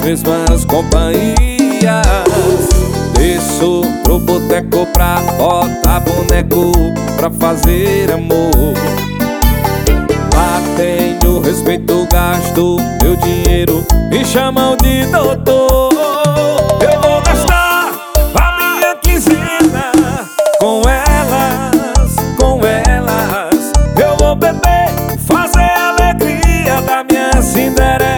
mesmas companhias. Desço pro boteco pra botar boneco pra fazer amor. Lá tenho respeito, gasto meu dinheiro, me chamam de doutor. Eu vou gastar a minha quinzena com elas, com elas. Eu vou beber, fazer a alegria da minha Cinderela.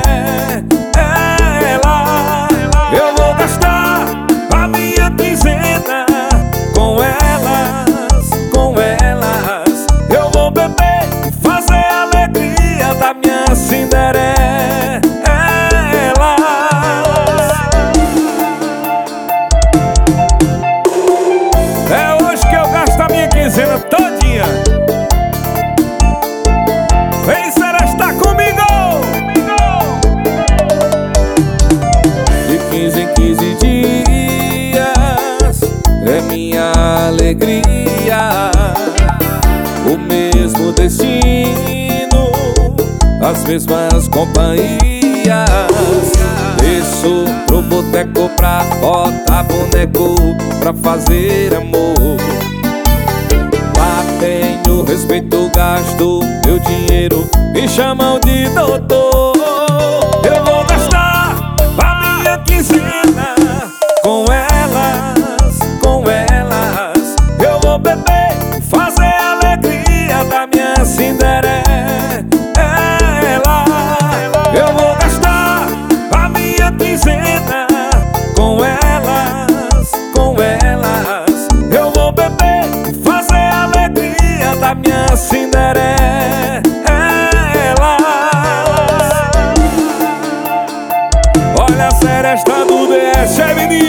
Eu vou gastar a minha quinzena com elas, com elas. Eu vou beber e fazer a alegria da minha Cinderela. É hoje que eu gasto a minha quinzena todinha. Vem Seresta comigo! De 15 em 15 dias é minha alegria. O mesmo destino, as mesmas companhias. Desço pro boteco pra botar boneco pra fazer amor. Lá tenho respeito, gasto meu dinheiro, me chamam de doutor. Eu vou gastar a minha quinzena com elas, com elas. Eu vou beber, fazer a alegria da minha Cinderela. Eu vou gastar a minha quinzena com elas, com elas. Eu vou beber e fazer a alegria da minha Cinderela. Olha a Seresta do DS, é menino.